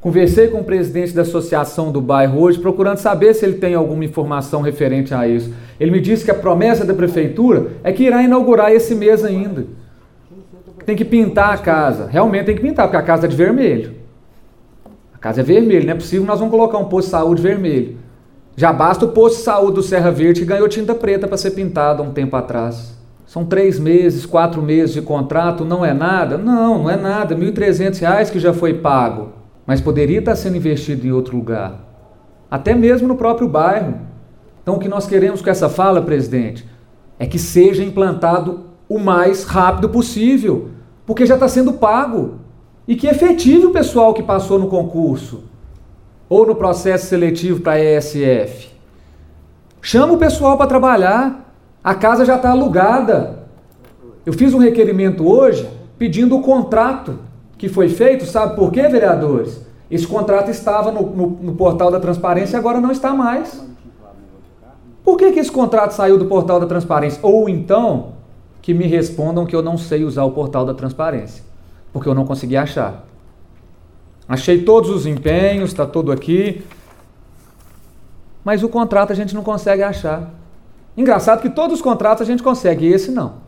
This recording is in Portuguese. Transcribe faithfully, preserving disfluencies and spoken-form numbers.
Conversei com o presidente da associação do bairro hoje, procurando saber se ele tem alguma informação referente a isso. Ele me disse que a promessa da prefeitura é que irá inaugurar esse mês ainda. Tem que pintar a casa. Realmente tem que pintar, porque a casa é de vermelho. A casa é vermelha, não é possível nós vamos colocar um posto de saúde vermelho. Já basta o posto de saúde do Serra Verde, que ganhou tinta preta para ser pintado há um tempo atrás. São três meses, quatro meses de contrato, não é nada? Não, não é nada. mil e trezentos reais que já foi pago. Mas poderia estar sendo investido em outro lugar. Até mesmo no próprio bairro. Então o que nós queremos com essa fala, presidente, é que seja implantado o mais rápido possível. Porque já está sendo pago. E que efetive o pessoal que passou no concurso. Ou no processo seletivo para a E S F. Chama o pessoal para trabalhar. A casa já está alugada. Eu fiz um requerimento hoje pedindo o contrato que foi feito. Sabe por quê, vereadores? Esse contrato estava no, no, no portal da transparência e agora não está mais. Por que que esse contrato saiu do portal da transparência? Ou então, que me respondam que eu não sei usar o portal da transparência. Porque eu não consegui achar. Achei todos os empenhos, está tudo aqui. Mas o contrato a gente não consegue achar. Engraçado que todos os contratos a gente consegue, e esse não.